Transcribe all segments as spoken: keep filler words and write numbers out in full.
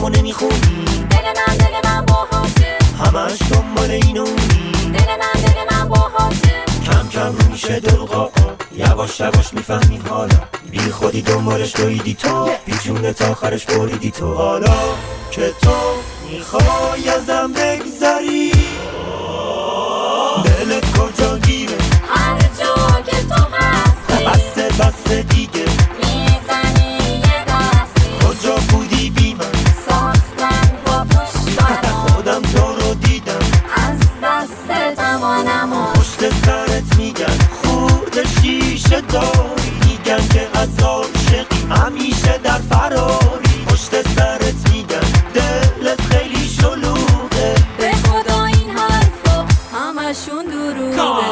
حرفامو نمیخونی. دل من دل من باهاته، همش دنبال اینونی. دل من دل من باهاته، کم کم رو میشه دروغا، یواش یواش میفهمی حالا بی خودی دنبالش دویدی تو، پیچونه تا آخرش بریدی تو. حالا که تو میخوای ازم بگذری، دلت کجا گیره؟ هر جا که تو هستی بسته بسته دیگه میزنی یه دستی. کجا بودی بی من؟ ساختن با پشتارم، خودم تو رو دیدم از دست توانم و پشت سرت میگن خورد شیشه داری، میگن که از عاشقی همیشه در فراری. پشت سرت میگن دلت خیلی شلوغه، به خدا این حرفا همشون دروغه.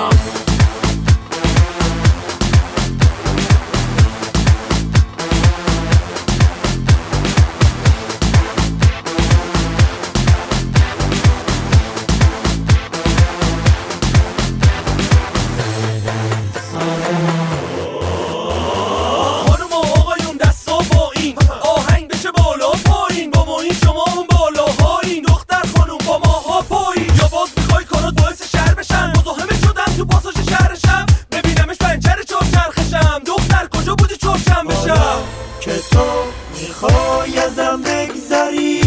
که تو میخوای ازم بگذری،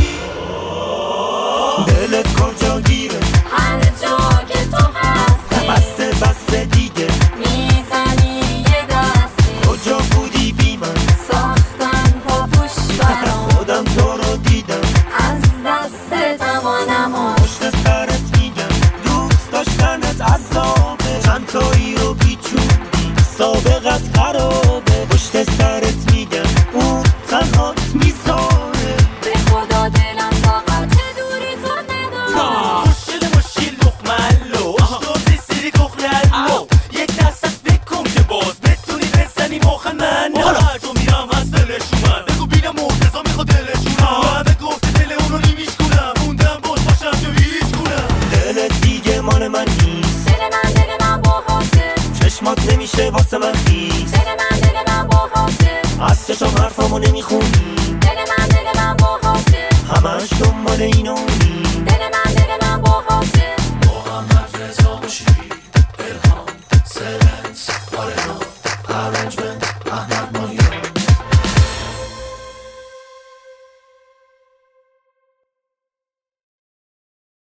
دلت کجا گیره؟ هر جا که تو هستی بسته بسته دیگه میزنی یه دستی. کجا بودی بی من؟ ساختن با پشتارم، خودم تو رو دیدم از دست توانم و پشت سرت میگم دوست داشتنت عذابه، چند تایی رو پیچوندی سابقت خرابه. پشت سرت میگم اون تنهات میذاره، به خدا دلم طاقت دوری تو نداره. مشکل مشکل لقملو اشتازی سری کخللو، یک دستت فکر کن که باز بتونی بزنی مخ من. هر جا میرم از دلشونم، بگو بینم مرتضا میخواد دلشونم، بگو گفته دل اونو نیمیش کنم، موندم باز باشم که ویریش کنم. دلت دیگه مال من نیست، دل من دل من باهاته، چشمات نمیشه واسه من خیس. دل من دل من باهاته، از چشم حرفامو نمیخونی.